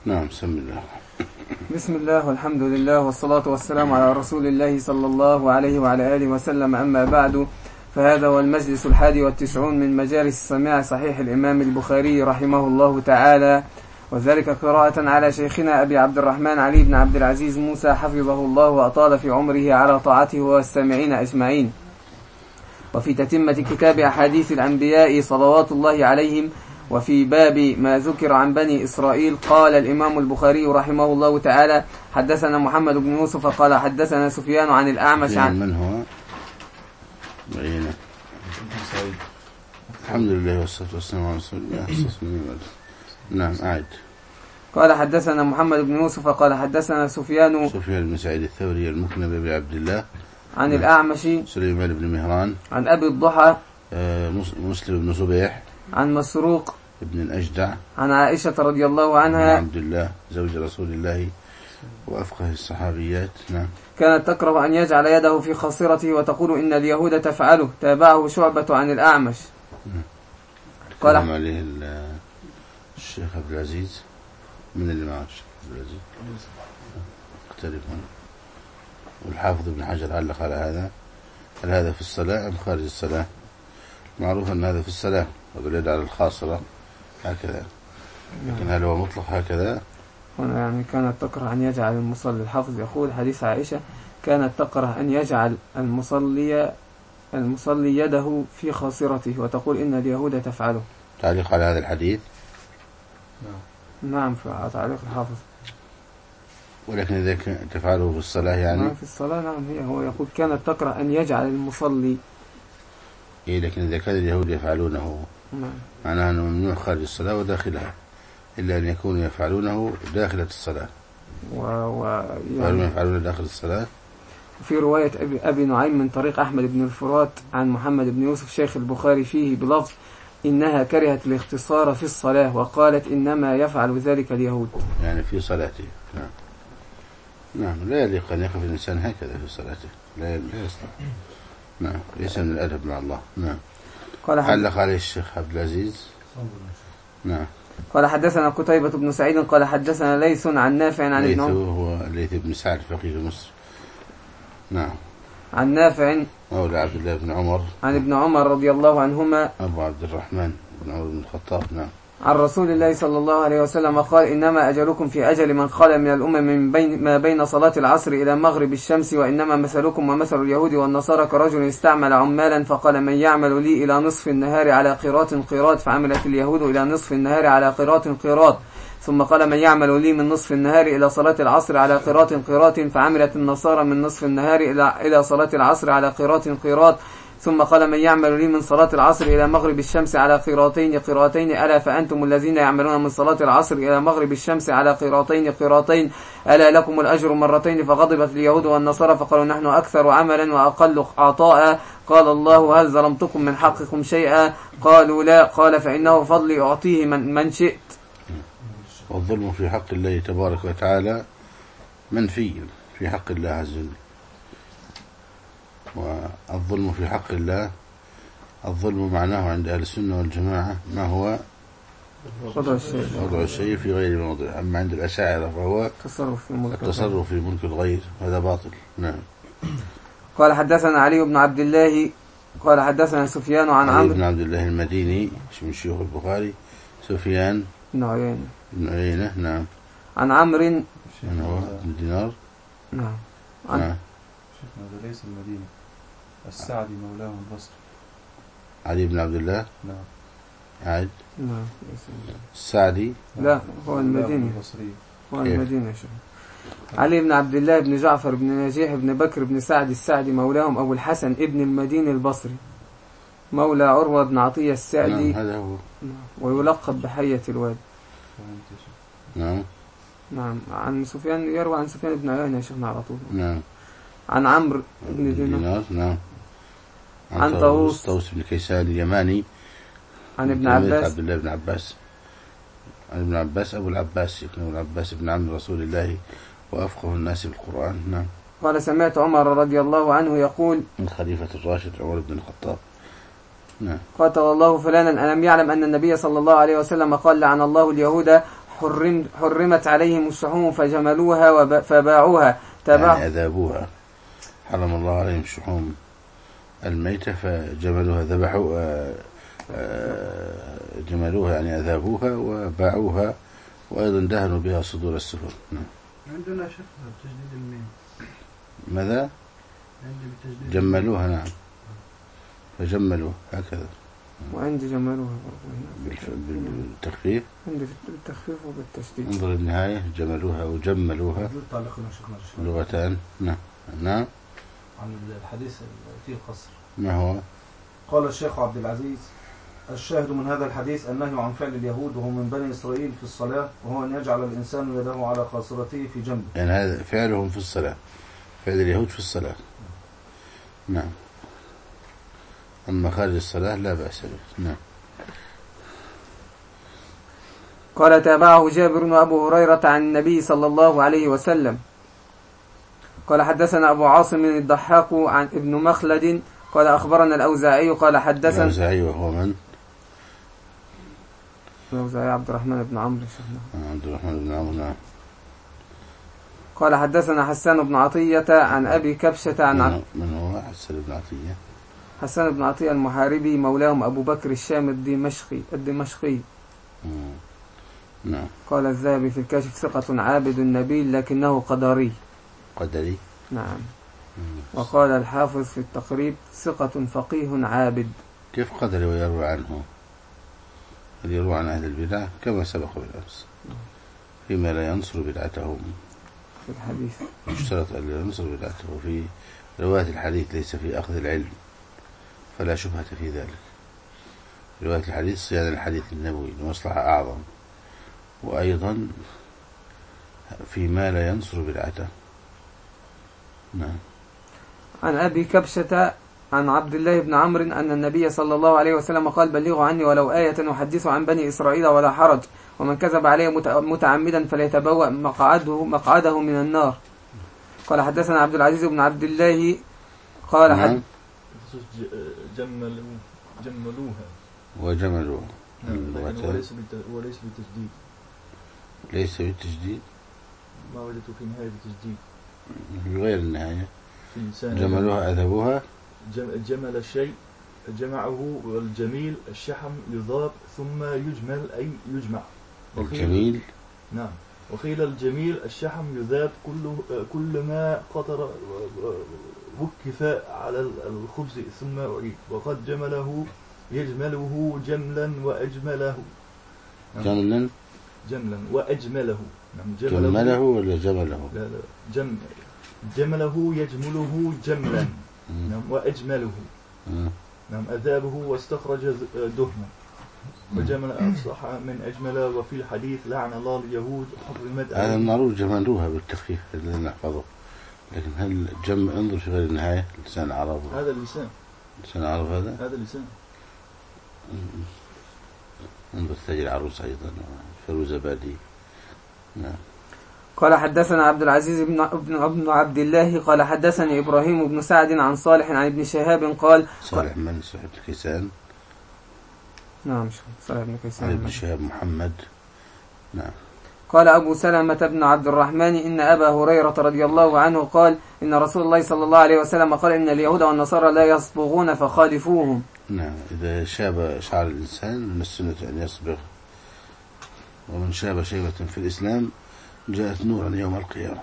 نعم. بسم الله. بسم الله والحمد لله والصلاة والسلام على رسول الله صلى الله عليه وعلى آله وسلم. أما بعد، فهذا هو المجلس 91 من مجالس سماع صحيح الإمام البخاري رحمه الله تعالى، وذلك قراءة على شيخنا أبي عبد الرحمن علي بن عبد العزيز موسى حفظه الله وأطال في عمره على طاعته والسامعين أجمعين. وفي تتمة كتاب أحاديث الأنبياء صلوات الله عليهم، وفي باب ما ذكر عن بني إسرائيل، قال الإمام البخاري رحمه الله تعالى: حدثنا محمد بن يوسف قال حدثنا سفيان عن الأعمش عن من هو؟ الحمد لله والصلاة والسلام على رسول الله. نعم. أعد. قال حدثنا محمد بن يوسف قال حدثنا سفيان بن سعيد الثوري المكنى بأبي عبد الله عن الأعمش سليمان بن مهران عن أبي الضحى مسلم بن صبيح عن مسروق ابن الأجدع عن عائشة رضي الله عنها عبد الله زوج رسول الله وأفقه الصحابيات. نعم. كانت تكره أن يجعل يده في خاصرته وتقول إن اليهود تفعله. تابعه شعبة عن الأعمش. قال عليه الشيخ عبد العزيز. من اللي معه الشيخ عبد العزيز؟ اختلفون. والحافظ ابن حجر علق على هذا: هل هذا في الصلاة أم خارج الصلاة؟ معروف أن هذا في الصلاة، واليد على الخاصرة هكذا، لكن هل هو مطلق هكذا؟ هنا يعني كانت تكره أن يجعل المصلي، الحافظ يقول حديث عائشة: كانت تكره أن يجعل المصلي يده في خاصرته وتقول إن اليهود تفعله. تعليق على هذا الحديث؟ نعم، في تعليق الحافظ. ولكن إذا تفعله في الصلاة يعني؟ في الصلاة نعم. هو يقول كانت تكره أن يجعل المصلي. لكن إذا كان اليهود يفعلونه معناه أنه ممنوع خارج الصلاة وداخلها، إلا أن يكونوا يفعلونه داخلة الصلاة. يعني يفعلون داخل الصلاة. في رواية أبي نعيم من طريق أحمد بن الفرات عن محمد بن يوسف شيخ البخاري فيه بلفظ: إنها كرهت الاختصار في الصلاة، وقالت إنما يفعل ذلك اليهود. يعني في صلاته. نعم. نعم. لا يليق أن يقف الإنسان هكذا في صلاته، لا يستطيع. نعم. ليس من الأدب مع الله. نعم. علق عليه الشيخ عبد العزيز. نعم. قال حدثنا قتيبة بن سعيد قال حدثنا ليث عن نافع عن ابن عمر. هو ليث بن سعد فقيه مصر. نعم. عن نافع مولى عبد الله بن عمر عن ابن عمر رضي الله عنهما أبو عبد الرحمن بن عمر بن الخطاب. نعم. عن رسول الله صلى الله عليه وسلم قال: إنما أجلكم في أجل من خلا من الأمم من ما بين صلاة العصر إلى مغرب الشمس، وإنما مثلكم ومثل اليهود والنصارى كرجل استعمل عمالا فقال: من يعمل لي إلى نصف النهار على قيراط، فعملت اليهود إلى نصف النهار على قيراط، ثم قال: من يعمل لي من نصف النهار إلى صلاة العصر على قيراط، فعملت النصارى من نصف النهار إلى صلاة العصر على قيراط، ثم قال: من يعمل لي من صلاة العصر إلى مغرب الشمس على قيراطين، ألا فأنتم الذين يعملون من صلاة العصر إلى مغرب الشمس على قيراطين، ألا لكم الأجر مرتين. فغضبت اليهود والنصارى فقالوا: نحن أكثر عملا وأقل عطاء. قال الله: هل ظلمتكم من حقكم شيئا؟ قالوا: لا. قال: فإنه فضلي أعطيه من شئت. والظلم في حق الله تبارك وتعالى منفي في حق الله عز وجل. والظلم في حق الله، الظلم معناه عند أهل السنة والجماعة ما هو وضع الشيء في غير موضعه. أما عند الأشاعرة فهو التصرف في ملك الغير، هذا باطل. نعم. قال حدثنا علي بن عبد الله قال حدثنا سفيان عن عمرو بن عبد الله المديني من شيوخ البخاري، سفيان بن عيينة. نعم. عن عمرو هو بن دينار. نعم. نعم. هذا ليس المدينة، السعدي مولاه البصري. علي بن عبد الله. نعم. عاد. نعم. السعدي. لا، هو المدينة. هو المدينة. علي بن عبد الله بن جعفر بن نجيح بن بكر بن سعد السعدي مولاهم أبو الحسن ابن المديني البصري، مولى عروة بن عطية السعدي. نعم. هذا هو. ويلقب بحية الواد. نعم. نعم. عن سفيان، يروى عن سفيان بن عيينة يا شيخنا على طول. نعم. عن عمرو بن دينار. نعم. عن طاووس بن كيسان اليماني. عن ابن عباس. عبد الله بن عباس. عن ابن عباس أبو العباس، يكون أبو العباس بن عم رسول الله وأفقه الناس بالقرآن. نعم. قال: سمعت عمر رضي الله عنه يقول: من خليفة الراشد عمر بن الخطاب. نعم. قاتل الله فلانا ألم يعلم أن النبي صلى الله عليه وسلم قال: لعن الله اليهود حرمت عليهم الشحوم فجملوها فباعوها يعني أذابوها، حرم الله عليهم الشحوم الميتة فجملوها، ذبحوا جملوها يعني أذابوها وباعوها، وأيضا دهنوا بها صدور السفن. عندنا شفنا بتجديد الميم. ماذا؟ جملوها، نعم، فجملوها هكذا. وعندي جملوها بالتخفيف، عندي بالتخفيف وبالتشديد. انظر النهاية، جملوها وجملوها لغتان. نعم. نعم. عن الحديث فيه قصر. ما هو؟ قال الشيخ عبد العزيز: الشاهد من هذا الحديث النهي عن فعل اليهود وهم من بني إسرائيل في الصلاة، وهو أن يجعل الإنسان يده على خاصرته في جنبه. يعني هذا فعلهم في الصلاة، فعل اليهود في الصلاة. نعم. أما خارج الصلاة لا بأس به. نعم. قال تابعه جابر وأبو هريرة عن النبي صلى الله عليه وسلم. قال حدثنا أبو عاصم الضحاك عن ابن مخلد قال أخبرنا الأوزاعي قال حدثنا الأوزاعي وهو من؟ الأوزاعي عبد الرحمن بن عمرو. عبد الرحمن بن عمرو. نعم. قال حدثنا حسان بن عطية عن أبي كبشة عن من هو حسان بن عطية؟ حسان بن عطية المحاربي مولاهم أبو بكر الشام الدمشقي. نعم. قال الذهبي في الكاشف ثقة عابد نبيل لكنه قدري. نعم. وقال الحافظ في التقريب ثقة فقيه عابد. كيف قدري ويروى عنه؟ يروى عن أهل البدع كما سبق بالأمس فيما لا ينصر بدعتهم في الحديث. يشترط أن لا ينصر بدعته في رواية الحديث، ليس في أخذ العلم، فلا شبهة في ذلك. رواية الحديث صيانة الحديث النبوي لمصلحة أعظم، وأيضا فيما لا ينصر بدعته. نعم. عن أبي كبشة عن عبد الله بن عمرو أن النبي صلى الله عليه وسلم قال بلغوا عني ولو آية أحدث عن بني إسرائيل ولا حرج، ومن كذب عليه متعمدا فليتبوأ مقعده من النار. قال حدثنا عبد العزيز بن عبد الله قال جملوها وجملوها. وليس بالتجديد. ليس بالتجديد. ما وجدت في نهاية التجديد غير النهاية. جملوها أذبوها. جمل الشيء جمعه، والجميل الشحم يضاب ثم يجمل أي يجمع. الجميل. نعم. وقيل الجميل الشحم يذاب كل ما قطر وكف على الخبز ثم أعيد. وقد يجمله جملا وأجمله. جملا وأجمله. نعم. جمله ولا جمله؟ لا جمله يجمله جملا. نعم. وأجمله. نعم. أذابه واستخرج دهنا. وجمل أفصح من أجمل. وفي الحديث لعن الله اليهود حرمت. هذا المعروف جملوها بالتخفيف اللي نحفظه، لكن هل انظر في غير النهاية لسان عرب. هذا اللسان. لسان عرب هذا اللسان. انظر تاج العروس أيضا فروز بادي. نعم. قال حدثنا عبد العزيز بن عبد الله قال حدثني إبراهيم بن سعد عن صالح عن ابن شهاب قال صالح من صاحب كيسان. نعم صالح بن كيسان. ابن شهاب محمد. نعم. قال أبو سلمة بن عبد الرحمن إن أبا هريرة رضي الله عنه قال إن رسول الله صلى الله عليه وسلم قال إن اليهود والنصارى لا يصبغون فخالفوهم. نعم. إذا شاب شعر الإنسان من السنة أن يصبغ، ومن شاب شيبة في الإسلام جاءت نورا يوم القيامة.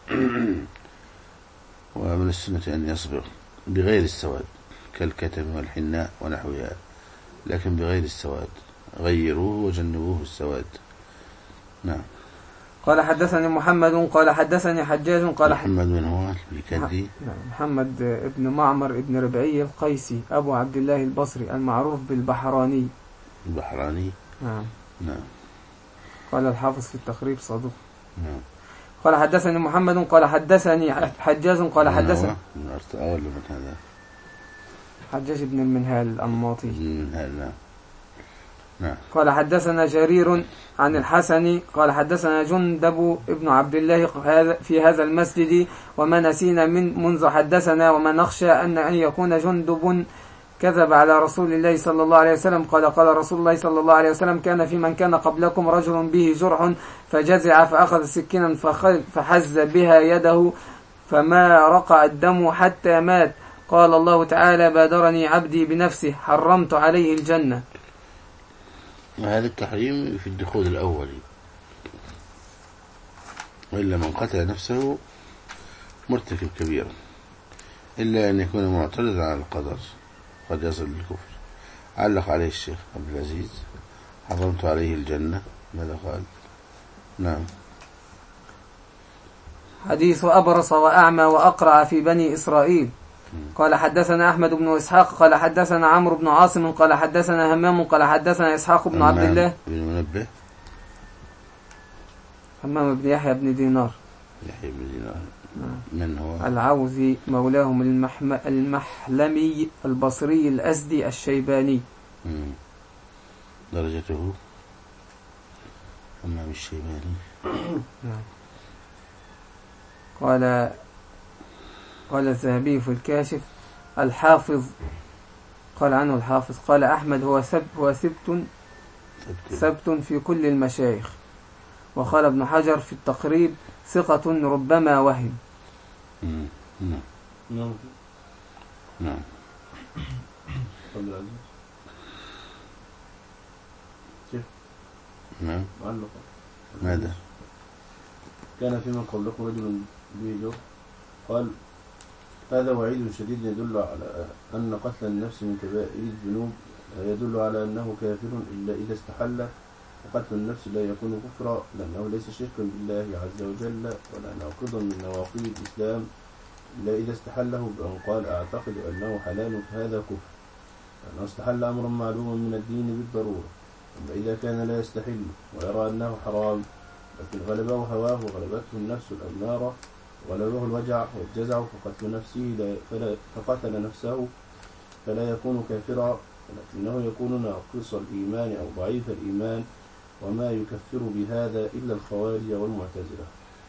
ومن السنة أن يصبغ بغير السواد كالكتم والحناء ونحوها، لكن بغير السواد، غيروه وجنبوه السواد. نعم. قال حدثني محمد قال حدثني حجاج قال محمد من هو الكندي؟ محمد ابن معمر ابن ربعي القيسي أبو عبد الله البصري المعروف بالبحراني. البحراني. نعم. نعم. قال الحافظ في التقريب صدوق. نعم. قال حدثني محمد قال حدثني حجاج قال حدثني من أول من هذا حجاج بن المنهال الأنماطي. نعم. نعم. قال حدثنا جرير عن الحسن قال حدثنا جندب ابن عبد الله في هذا المسجد وما نسينا منذ حدثنا وما نخشى أن يكون جندب كذب على رسول الله صلى الله عليه وسلم. قال قال رسول الله صلى الله عليه وسلم كان في من كان قبلكم رجل به جرح فجزع فأخذ سكينا فحز بها يده فما رقع الدم حتى مات. قال الله تعالى بادرني عبدي بنفسه حرمت عليه الجنة. وهذا التحريم في الدخول الأولي، وإلا من قتل نفسه مرتكب كبيرا، إلا أن يكون معترضا على القدر قد يصل للكفر. علق عليه الشيخ عبد العزيز حرمت عليه الجنة. ماذا قال؟ نعم. حديث أبرص وأعمى وأقرع في بني إسرائيل. قال حدثنا أحمد بن إسحاق قال حدثنا عمرو بن عاصم قال حدثنا همام قال حدثنا إسحاق بن عبد الله بن منبه همام بن يحيى بن دينار من هو؟ العوذي مولاهم المحلمي البصري الأسدي الشيباني. درجته همام الشيباني. قال الذهبي في الكاشف الحافظ قال عنه الحافظ قال أحمد هو ثبت في كل المشايخ. وقال ابن حجر في التقريب ثقة ربما وهم. نعم. نعم. ماذا؟ كان في من قبلكم رجل به جرح قال هذا وعيد شديد يدل على أن قتل النفس من كبائر الذنوب يدل على أنه كافر إلا إذا استحل، وقتل النفس لا يكون كفرا لأنه ليس شركا بالله عز وجل ولا ناقضا من نواقض الإسلام إلا إذا استحله بأن قال أعتقد أنه حلال فهذا كفر، لأنه استحل أمرا معلوما من الدين بالضرورة. أما إذا كان لا يستحل ويرى أنه حرام لكن غلبه هواه وغلبته النفس الأمارة وغلبه الوجع والجزع فقتل نفسه فلا يكون كافرا، ولكنه يكون ناقص الإيمان أو ضعيف الإيمان، وما يكفر بهذا إلا الخوارج والمعتزلة.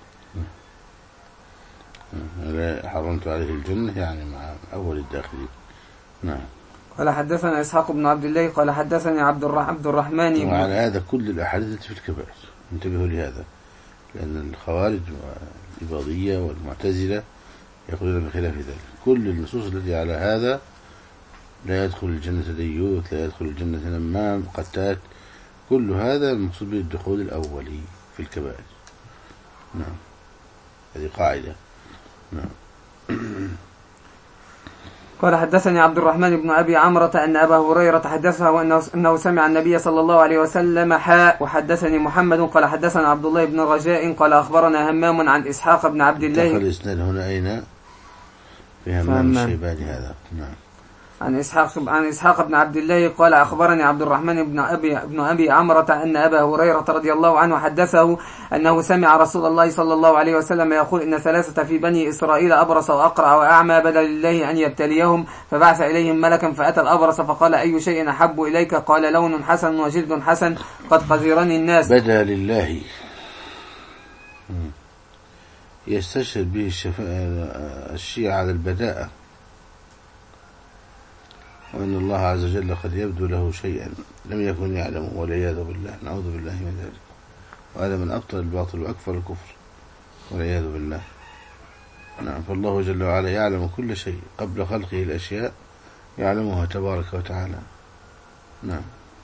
حرمت عليه الجنة يعني مع أول الداخلين. نعم. قال حدثنا إسحاق بن عبد الله قال حدثني عبد الرحمن. وعلى هذا كل الأحاديث في الكبائر، انتبهوا لهذا، لأن الخوارج والإباضية والمعتزلة يقولون بخلاف ذلك. كل النصوص التي على هذا لا يدخل الجنة ديوث، لا يدخل الجنة نمام قتات، كل هذا المقصود به الدخول الأولي في الكبائر. نعم، هذه قاعدة. نعم. قال حدثني عبد الرحمن بن أبي عمرة أن أبا هريرة حدثه أنه سمع النبي صلى الله عليه وسلم وحدثني محمد قال حدثنا عبد الله بن رجاء قال أخبرنا همام عن إسحاق بن عبد الله. دخل الإسناد هنا أين؟ في همام الشيباني هذا. نعم. عن إسحاق بن عبد الله قال أخبرني عبد الرحمن بن أبي عمرة أن أبا هريرة رضي الله عنه حدثه أنه سمع رسول الله صلى الله عليه وسلم يقول إن ثلاثة في بني إسرائيل أبرص وأقرع وأعمى بدا لله أن يبتليهم، فبعث إليهم ملكا فأتى الأبرص فقال أي شيء أحب إليك؟ قال لون حسن وجلد حسن قد قذرني الناس. بدا لله يستشهد به الشيعة على البداءة، وأن الله عز وجل قد يبدو له شيئا لم يكن يعلمه والعياذ بالله، نعوذ بالله من ذلك، وهذا من أبطل الباطل وأكفر الكفر والعياذ بالله. نعم. فالله جل وعلا يعلم كل شيء قبل خلقه الأشياء يعلمها تبارك وتعالى. نعم.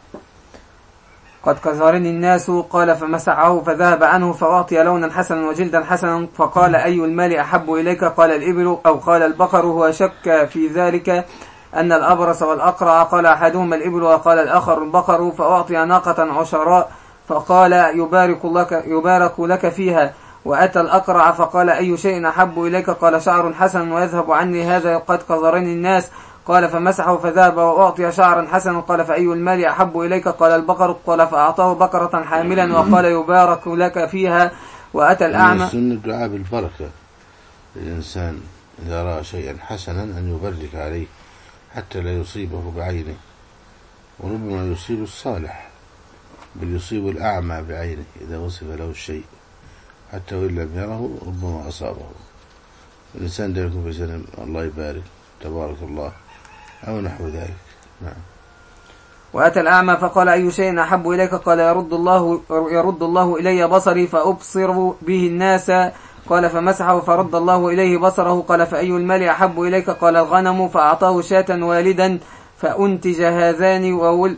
قد كثرني الناس قال فمسعه فذهب عنه فأعطي لونا حسنا وجلدا حسنا فقال أي المال أحب إليك؟ قال الإبل أو قال البقر، هو شك في ذلك أن الأبرص والأقرع، قال أحدهما الإبل وقال الآخر البقر، فأعطي ناقة عشراء فقال يبارك لك فيها. وأتى الأقرع فقال أي شيء أحب إليك؟ قال شعر حسن ويذهب عني هذا قد كثرني الناس. قال فمسحه فذهب وأعطي شعرا حسنا. قال فأي المال أحب إليك؟ قال البقر. قال فأعطاه بقرة حاملا وقال يبارك لك فيها. وأتى الأعمى. السنة الدعاء بالبركة للإنسان إذا رأى شيئا حسنا أن يبرك عليه حتى لا يصيبه بعينه، وربما يصيب الصالح بل يصيب الأعمى بعينه إذا وصف له الشيء، حتى وإن لم يره ربما أصابه. الإنسان ده يكون في سلام، الله يبارك، تبارك الله، أو نحو ذلك. نعم. وأتى الأعمى فقال أي شيء أحب إليك؟ قال يرد الله إلي بصري فأبصر به الناس. قال فمسحه فرد الله إليه بصره. قال فأي المال أحب إليك؟ قال الغنم. فأعطاه شاة والدا فأنتج هذان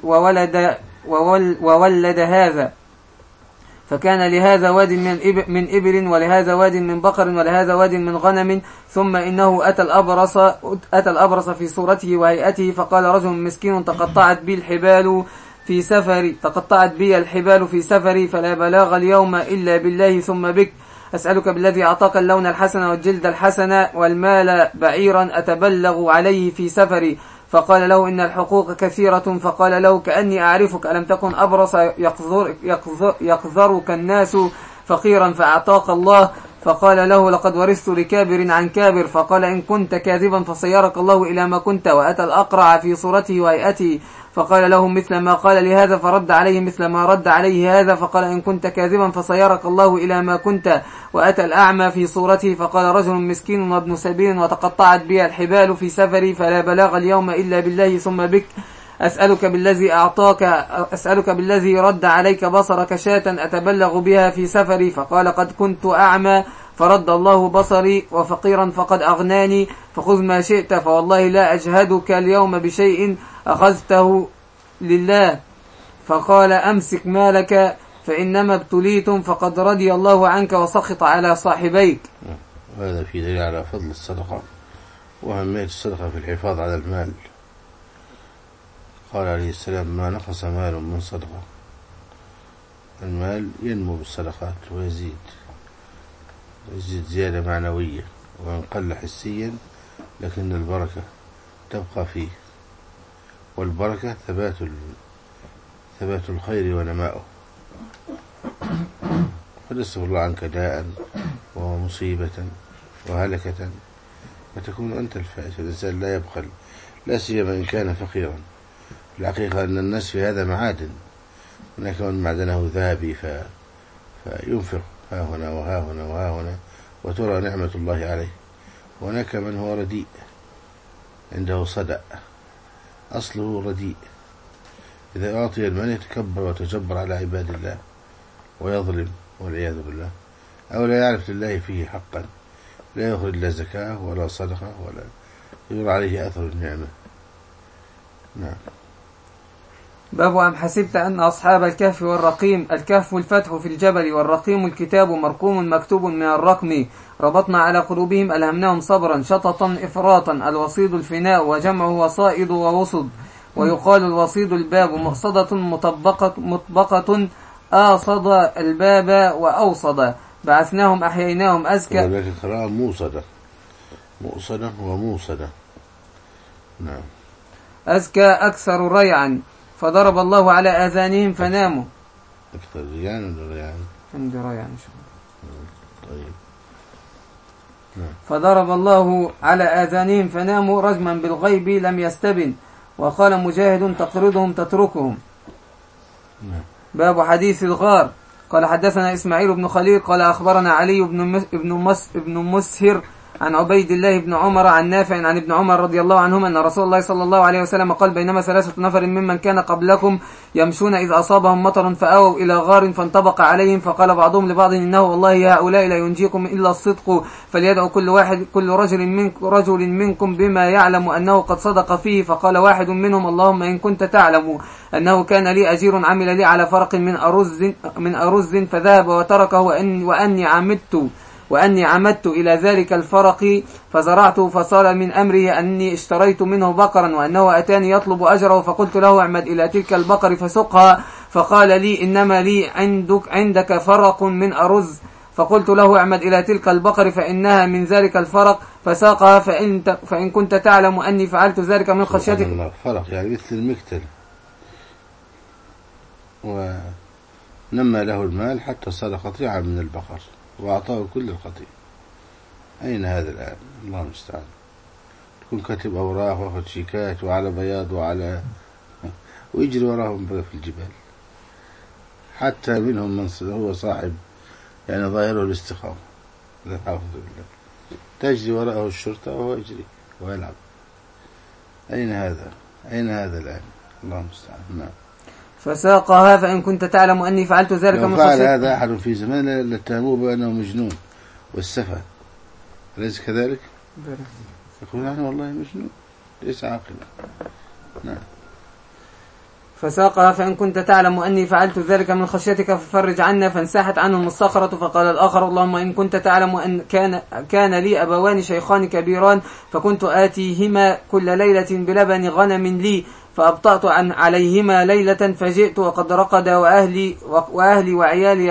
وولد هذا، فكان لهذا واد من إبل ولهذا واد من بقر ولهذا واد من غنم. ثم إنه أتى الأبرص في صورته وهيئته فقال رجل مسكين تقطعت بي الحبال في سفري فلا بلاغ اليوم إلا بالله ثم بك، أسألك بالذي أعطاك اللون الحسن والجلد الحسن والمال بعيرا أتبلغ عليه في سفري. فقال له إن الحقوق كثيرة. فقال له كأني أعرفك، ألم تكن أبرص يقذرك الناس فقيرا فأعطاك الله؟ فقال له لقد ورثت لكابر عن كابر. فقال إن كنت كاذبا فصيرك الله إلى ما كنت. وأتى الأقرع في صورته وهيئته فقال له مثل ما قال لهذا فرد عليه مثل ما رد عليه هذا. فقال إن كنت كاذبا فصيرك الله إلى ما كنت. وأتى الأعمى في صورته فقال رجل مسكين وابن سبيل وتقطعت بي الحبال في سفري فلا بلاغ اليوم إلا بالله ثم بك، أسألك بالذي رد عليك بصرك شاة أتبلغ بها في سفري. فقال قد كنت أعمى فرد الله بصري وفقيرا فقد أغناني، فخذ ما شئت فوالله لا أجهدك اليوم بشيء أخذته لله. فقال أمسك مالك فإنما ابتليتم فقد رضي الله عنك وسخط على صاحبيك. وهذا في دليل على فضل الصدقة وأهمية الصدقة في الحفاظ على المال. قال عليه السلام ما نقص مال من صدقة. المال ينمو بالصدقات ويزيد زيادة معنوية، وإن قل حسيا لكن البركة تبقى فيه، والبركة ثبات الخير ونماؤه. فنسأل الله عنك داء ومصيبة وهلكة فتكون أنت الفائز. الإنسان لا يبخل لا سيما إن كان فقيرا. الحقيقة أن الناس في هذا معادن، هناك من معدنه ذهبي فينفق ها هنا وها هنا وها هنا وترى نعمة الله عليه، وهناك من هو رديء عنده صدأ أصله رديء، إذا أعطي المال يتكبر وتجبر على عباد الله ويظلم والعياذ بالله، أو لا يعرف لله فيه حقا، لا يخرج لا زكاة ولا صدقة ولا يرى عليه أثر النعمة. نعم. باب أم حسبت أن أصحاب الكهف والرقيم، الكهف الفتح في الجبل والرقيم الكتاب مرقوم مكتوب من الرقم، ربطنا على قلوبهم ألهمناهم صبرا شططا إفراطا، الوصيد الفناء وجمعه وصائد ووصد، ويقال الوصيد الباب مقصدة مطبقة آصد الباب وأوصد، بعثناهم أحييناهم أزكى. ولكن قراءة مؤصدة وموصدة. نعم. أزكى أكثر ريعا، فضرب الله على آذانهم فناموا. أكثر ريعا ولا ريعا؟ عندي ريعا إن شاء الله. طيب. نعم. فضرب الله على آذانهم فناموا رجما بالغيب لم يستبن. وقال مجاهد تقرضهم تتركهم. نعم. باب حديث الغار. قال حدثنا إسماعيل بن خليل قال أخبرنا علي بن مسهر عن عبيد الله بن عمر عن نافع عن ابن عمر رضي الله عنهما أن رسول الله صلى الله عليه وسلم قال بينما 3 نفر ممن كان قبلكم يمشون إذ أصابهم مطر فآووا إلى غار فانطبق عليهم، فقال بعضهم لبعض إنه والله هؤلاء لا ينجيكم إلا الصدق، فليدعو كل رجل منكم بما يعلم أنه قد صدق فيه. فقال واحد منهم اللهم إن كنت تعلم أنه كان لي أجير عمل لي على فرق من أرز فذهب وتركه وأني عمدت إلى ذلك الفرق فزرعته، فصار من أمره أني اشتريت منه بقرا وأنه أتاني يطلب أجره، فقلت له اعمد إلى تلك البقر فسقها، فقال لي إنما لي عندك فرق من أرز، فقلت له اعمد إلى تلك البقر فإنها من ذلك الفرق فساقها، فإن كنت تعلم أني فعلت ذلك من خشيتك. فرق يعني مثل المكتل، ونمى له المال حتى صار قطيعا من البقر وأعطاه كل القطيع. أين هذا الآن؟ الله المستعان. تكون كاتب أوراق وأخذ شيكات وعلى بياض ويجري وراهم في الجبال، حتى منهم من هو صاحب يعني ظاهره الاستقامة، لا حافظ بالله، تجري وراءه الشرطة وهو يجري ويلعب. أين هذا الآن؟ الله المستعان. نعم. فساقها فإن كنت تعلم أني فعلت ذلك من خشيتك. لو فعل هذا أحد في زمان لاتهموه بأنه مجنون والسفه، أليس كذلك؟ يقول عنه والله مجنون ليس عاقلا. نعم. فساقها فإن كنت تعلم أني فعلت ذلك من خشيتك ففرج عنا، فانساحت عنهم الصخرة. فقال الآخر اللهم إن كنت تعلم أن كان لي أبوان شيخان كبيران فكنت آتيهما كل ليلة بلبن غنم لي، فأبطأت عليهما ليلة فجئت وقد رقد وأهلي وعيالي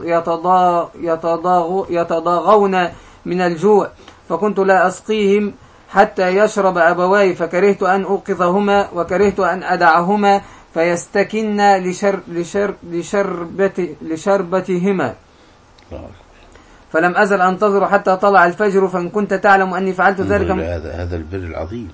يتضاغون من الجوع، فكنت لا أسقيهم حتى يشرب أبواي، فكرهت أن أوقظهما وكرهت أن أدعهما فيستكن لشربتهما، فلم أزل أنتظر حتى طلع الفجر. فإن كنت تعلم أني فعلت ذلك. هذا البر العظيم.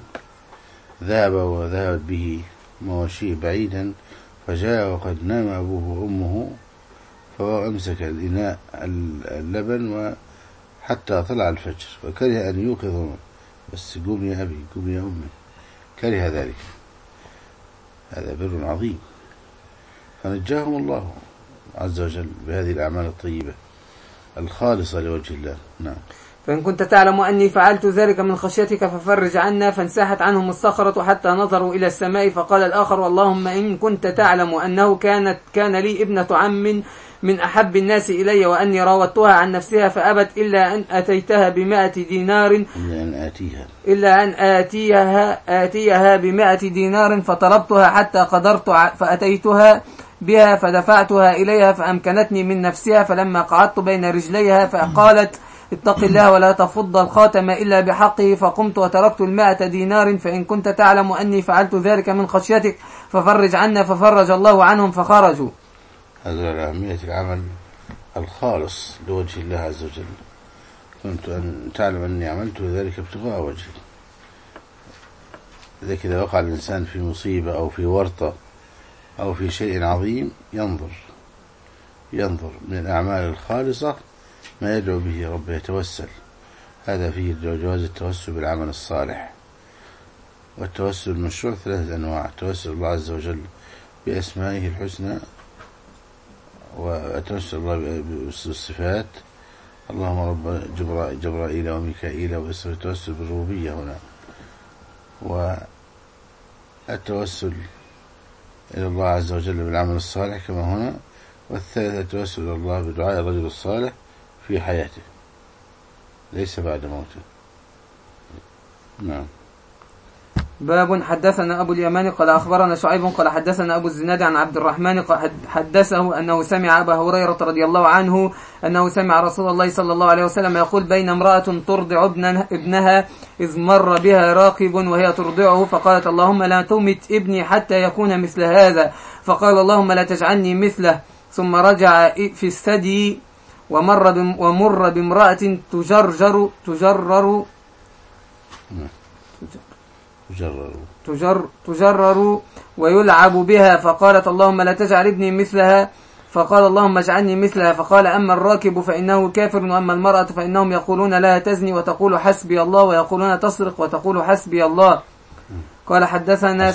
وذهبت به مواشيه بعيدا، فجاء وقد نام أبوه وأمه، فأمسك الإناء اللبن حتى طلع الفجر، وكره أن يوقظهما، بس قوم يا أبي قوم يا أمي، كره ذلك. هذا بر عظيم، فنجاهم الله عز وجل بهذه الأعمال الطيبة الخالصة لوجه الله. نعم. فإن كنت تعلم أني فعلت ذلك من خشيتك ففرج عنا، فانساحت عنهم الصخرة حتى نظروا إلى السماء. فقال الآخر اللهم إن كنت تعلم أنه كان لي ابنة عم من أحب الناس إلي، وأني راودتها عن نفسها فأبت إلا أن أتيتها ب100 دينار إلا أن آتيها ب100 دينار، فطلبتها حتى قدرت فأتيتها بها فدفعتها إليها فأمكنتني من نفسها، فلما قعدت بين رجليها فقالت اتق الله ولا تفض الخاتم إلا بحقه، فقمت وتركت 100 دينار. فإن كنت تعلم أني فعلت ذلك من خشيتك ففرج عنا، ففرج الله عنهم فخرجوا. هذا أهمية العمل الخالص لوجه الله عز وجل. كنت أن تعلم أني عملت ذلك ابتغاء وجهه. لذلك إذا وقع الإنسان في مصيبة أو في ورطة أو في شيء عظيم ينظر من الأعمال الخالصة ما يدعو به ربه، يتوسل. هذا فيه جواز التوسل بالعمل الصالح. والتوسل المشروع 3 أنواع: توسل الله عز وجل بأسمائه الحسنى، وتوسل الله بالصفات، اللهم رب جبرائيل وميكائيل وإسرائيل، التوسل بالربوبية هنا. والتوسل إلى الله عز وجل بالعمل الصالح كما هنا. والثالث التوسل إلى الله بدعاء الرجل الصالح في حياته ليس بعد موته. نعم. باب حدثنا أبو اليمان قال أخبرنا شعيب قال حدثنا أبو الزناد عن عبد الرحمن قال حدثه أنه سمع أبا هريرة رضي الله عنه أنه سمع رسول الله صلى الله عليه وسلم يقول بين امرأة ترضع ابنها إذ مر بها راكب وهي ترضعه، فقالت اللهم لا تمت ابني حتى يكون مثل هذا، فقال اللهم لا تجعلني مثله. ثم رجع في الثدي ومر بامرأة تجرر ويلعب بها، فقالت اللهم لا تجعل ابني مثلها، فقال اللهم اجعلني مثلها. فقال أما الراكب فإنه كافر، وأما المرأة فإنهم يقولون لا تزني وتقول حسبي الله، ويقولون تسرق وتقول حسبي الله. قال حدثنا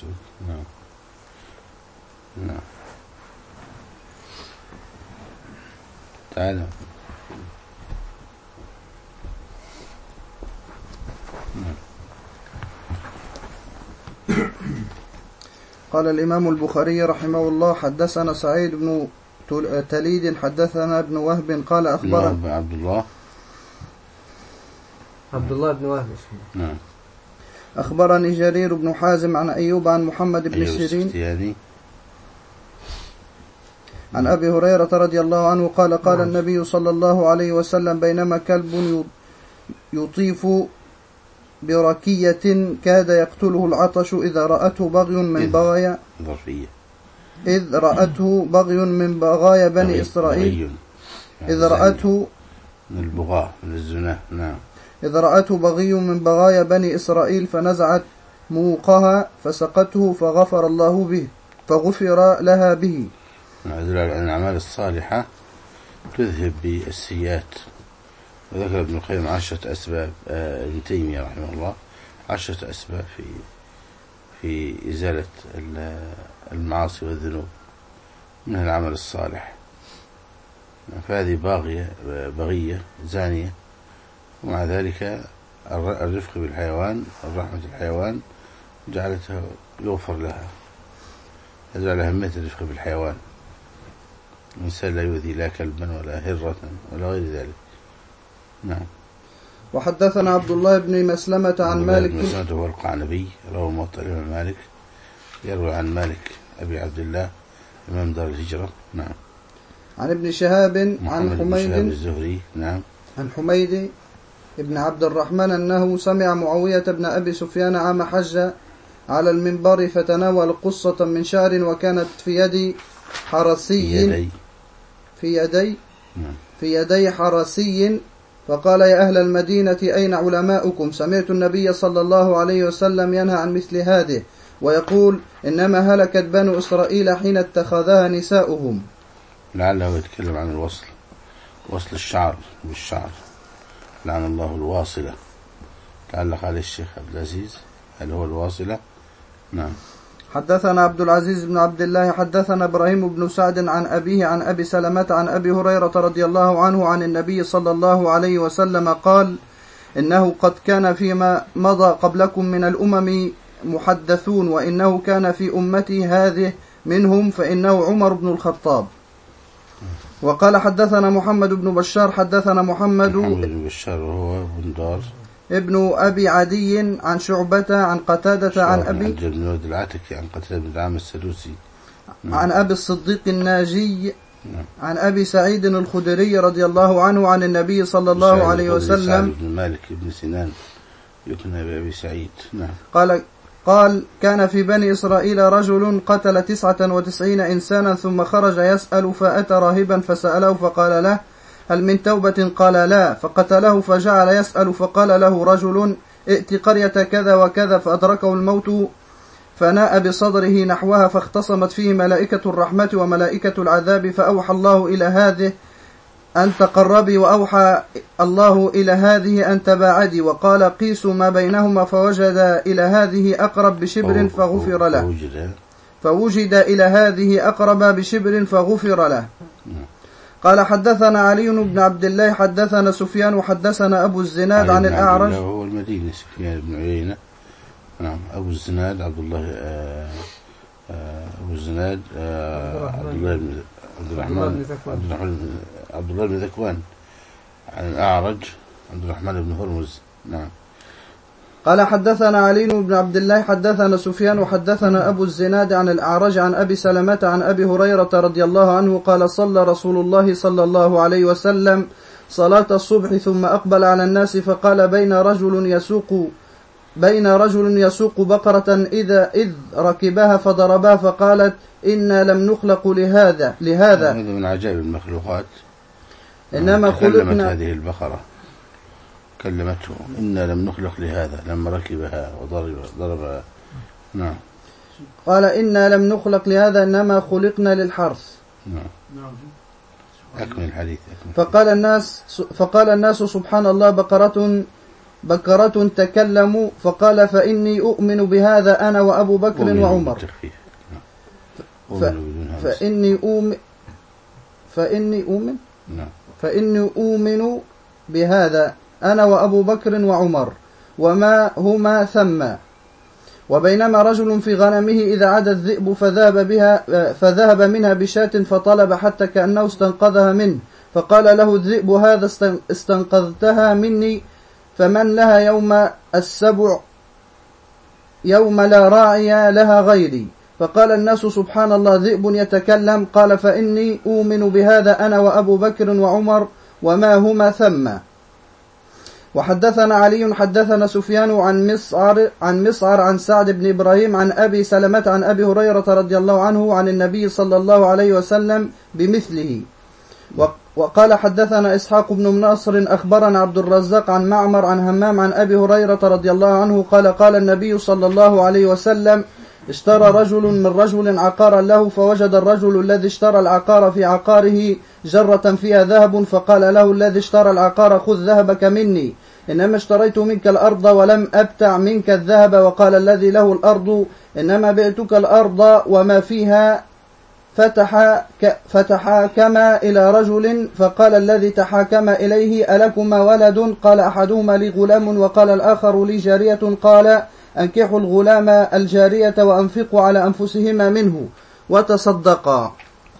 تعالى. قال الإمام البخاري رحمه الله حدثنا سعيد بن تليد حدثنا ابن وهب قال أخبرنا عبد الله بن وهب. نعم. أخبرني جرير بن حازم عن أيوب عن محمد بن سيرين عن أبي هريرة رضي الله عنه قال قال النبي صلى الله عليه وسلم بينما كلب يطيف بركية كاد يقتله العطش إذ رأته بغي من بغايا بني إسرائيل إذ رأته بغي من بغايا بني إسرائيل فنزعت موقها فسقته فغفر لها به. الأعمال الصالحة تذهب بالسيئات. وذكر ابن القيم 10 أسباب، ابن تيمية رحمه الله 10 أسباب في في إزالة المعاصي والذنوب من العمل الصالح. فهذه بغية زانية، ومع ذلك الرفق بالحيوان، الرحمة الحيوان جعلتها يغفر لها، يجعل أهمية الرفق بالحيوان. الإنسان لا يؤذي لا كلبا ولا هرة ولا غير ذلك. نعم. وحدثنا عبد الله بن مسلمة عن مالك. مسلمة هو القعنبي، روى موطأ الإمام مالك، يروي عن مالك أبي عبد الله إمام دار الهجرة. نعم. عن ابن شهاب عن حميد الزهري. نعم. عن حميد ابن عبد الرحمن أنه سمع معاوية بن أبي سفيان عام حج على المنبر فتناول قصة من شعر وكانت في يد حرسي في يدي حرسي، فقال: يا أهل المدينة أين علماؤكم؟ سمعت النبي صلى الله عليه وسلم ينهى عن مثل هذه ويقول: إنما هلكت بنو إسرائيل حين اتخذها نساؤهم. لعله يتكلم عن الوصل، وصل الشعر بالشعر، لعن الله الواصلة. تعلق عليه الشيخ عبد العزيز، هل هو الواصلة؟ نعم. حدثنا عبد العزيز بن عبد الله حدثنا إبراهيم بن سعد عن أبيه عن أبي سلمة عن أبي هريرة رضي الله عنه عن النبي صلى الله عليه وسلم قال: إنه قد كان فيما مضى قبلكم من الأمم محدثون، وإنه كان في أمتي هذه منهم فإنه عمر بن الخطاب. وقال: حدثنا محمد بن بشار حدثنا محمد بن بشار وهو بن دار ابن أبي عدي عن شعبة عن قتادة عن أبي بن العتكي عن قتادة بن عامر السدوسي عن أبي الصديق الناجي عن أبي سعيد الخدري رضي الله عنه عن النبي صلى الله عليه وسلم. بن مالك بن سنان يكنى بأبي سعيد. قال: كان في بني إسرائيل رجل قتل 99 إنسانا ثم خرج يسأل، فأتى راهبا فسأله فقال له: هل من توبة؟ قال: لا. فقتله فجعل يسأل، فقال له رجل: ائت قرية كذا وكذا، فأدركه الموت فناء بصدره نحوها، فاختصمت فيه ملائكة الرحمة وملائكة العذاب، فأوحى الله إلى هذه أن تقربي، وأوحى الله إلى هذه أن تباعدي، وقال: قيسوا ما بينهما، فوجد إلى هذه أقرب بشبر فغفر له، فوجد إلى هذه أقرب بشبر فغفر له. قال: حدثنا علي بن عبد الله حدثنا سفيان وحدثنا أبو الزناد عن الأعرج. هو المديني سفيان بن عيينة. نعم. أبو الزناد عبد الله أبو الزناد عبد الله بن ذكوان عن الأعرج عبد الرحمن بن هرمز. نعم. قال: حدثنا علي بن عبد الله حدثنا سفيان وحدثنا أبو الزناد عن الأعرج عن أبي سلمة عن أبي هريرة رضي الله عنه قال: صلى رسول الله صلى الله عليه وسلم صلاة الصبح ثم أقبل على الناس فقال: بين رجل يسوق بقرة إذ ركبها فضربها، فقالت: إنا لم نخلق لهذا. هذا من عجائب المخلوقات. إنما خلقنا هذه البقرة، كلمته: إنا لم نخلق لهذا، لما ركبها وضربها. نعم. قال: إنا لم نخلق لهذا، إنما خلقنا للحرث. نعم. أكمل الحديث. فقال الناس: سبحان الله، بقرة تكلموا. فقال: فإني أؤمن بهذا أنا وأبو بكر وعمر. فإني أؤمن بهذا أنا وأبو بكر وعمر وما هما ثم. وبينما رجل في غنمه إذا عدا الذئب فذهب منها بشاة فطلب حتى كأنه استنقذها منه، فقال له الذئب: هذا استنقذتها مني، فمن لها يوم السبع يوم لا راعي لها غيري. فقال الناس: سبحان الله، ذئب يتكلم. قال: فإني أؤمن بهذا أنا وأبو بكر وعمر وما هما ثم. وحدثنا علي حدثنا سفيان عن مسعر عن سعد بن إبراهيم عن أبي سلمة عن أبي هريرة رضي الله عنه عن النبي صلى الله عليه وسلم بمثله. وقال: حدثنا إسحاق بن مناصر أخبرنا عبد الرزاق عن معمر عن همام عن أبي هريرة رضي الله عنه قال النبي صلى الله عليه وسلم: اشترى رجل من رجل عقارا له، فوجد الرجل الذي اشترى العقار في عقاره جرة فيها ذهب، فقال له الذي اشترى العقار: خذ ذهبك مني، إنما اشتريت منك الأرض ولم أبتع منك الذهب. وقال الذي له الأرض إنما بعتك الأرض وما فيها. فتحاكما إلى رجل فقال الذي تحاكم إليه ألكما ولد؟ قال أحدهما لي غلام وقال الآخر لي جارية. قال أنكحوا الغلام الجارية وأنفقوا على أنفسهما منه وتصدقا.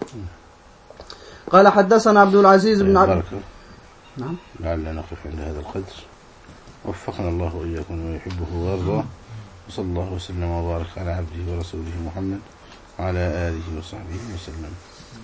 قال حدثنا عبد العزيز بن عبد. نعم. لعلنا نقف عند هذا القدر. وفقنا الله وإياكم وما يحبه ويرضاه. وصلى الله وسلم وبارك على عبده ورسوله محمد وعلى آله وصحبه وسلم.